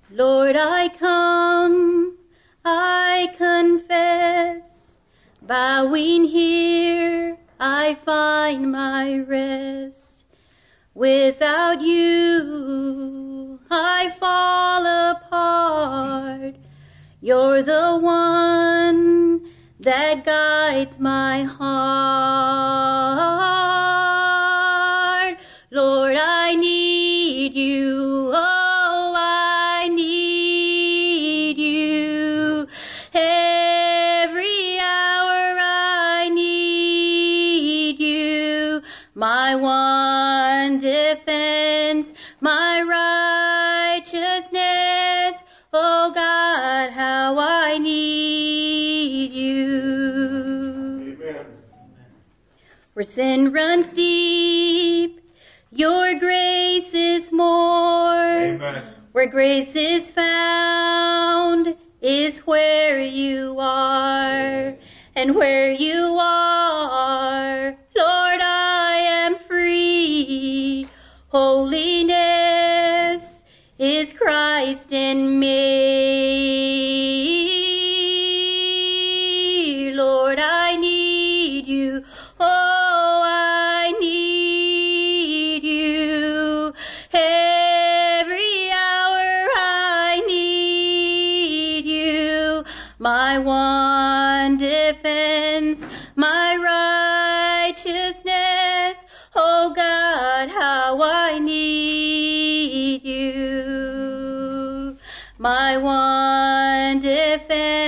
Lord, I come, I confess, bowing here I find my rest. Without you I fall apart. You're the one that guides my heart. Lord, I need you. Oh, I need you. Every hour I need you. My one defense, my righteousness. Oh God, how I need you. Amen. Where sin runs deep, your grace is more. Amen. Where grace is found is where you are. And where you are, Lord, I am free. Holiness is Christ in me. Lord, I need you. Oh, I need you. Every hour I need you. My one defense, my righteousness. Oh God, how I need you. My one defense.